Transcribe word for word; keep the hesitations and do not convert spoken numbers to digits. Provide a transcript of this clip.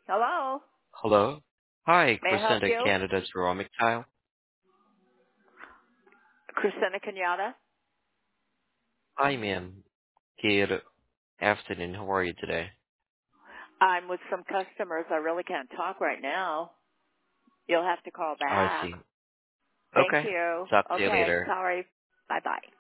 Hello. Hello. Hi, May I help Crescenta you? Canada Ceramic Tile. Christina Kenyatta. Hi, ma'am. Good afternoon. How are you today? I'm with some customers. I really can't talk right now. You'll have to call Oh, I back. see. Thank Okay. you. Talk to you Okay. later. Sorry. Bye bye.